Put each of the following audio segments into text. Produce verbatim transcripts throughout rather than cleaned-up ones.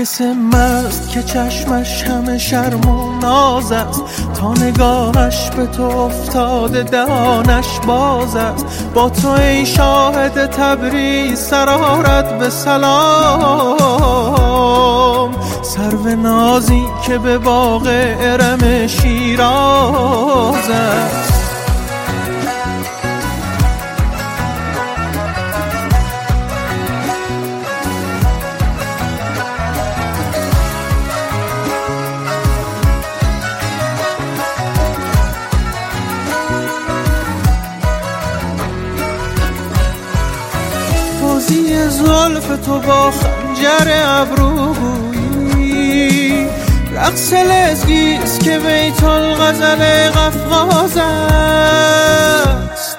نرگس مست که چشمش همه شرم و ناز است، تا نگاهش به تو افتاده دهانش باز است. با تو ای شاهد تبریز سرارت به سلام، سرو نازی که به باغ ارم شیراز است. بازی زلف تو با خنجر ابرویی، رقص لزگیست که بیت الغزل قفقاز است.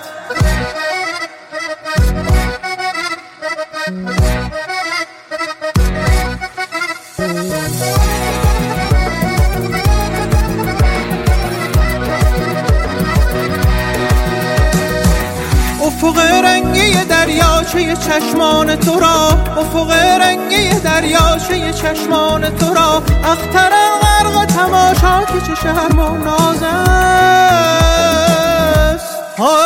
افق رنگی دریاچه چشمان تو را، افق رنگی دریاچه چشمان تو را، اختر غرق تماشا که چه شرم و ناز است.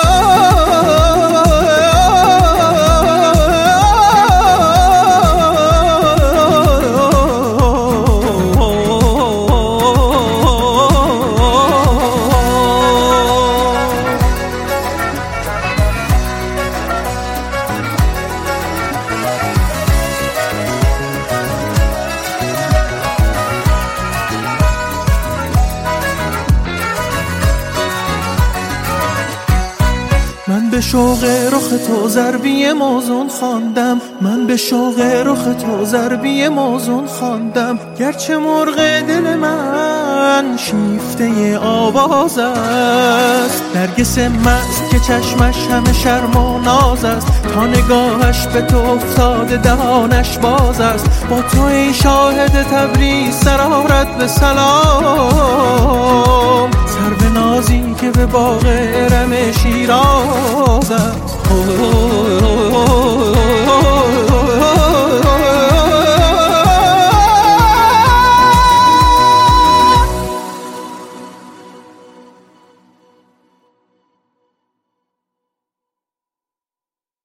من به شوق رخ تو ضربی موزون خواندم، من به شوق رخ تو ضربی موزون خواندم، گرچه مرغ دل من شیفته آواز است. نرگس مست که چشمش همه شرم و ناز است، تا نگاهش به تو افتاده دهانش باز است. با تو ای شاهد تبریز سرارت به سلام، سرو نازی که به باغ ارم شیراز است.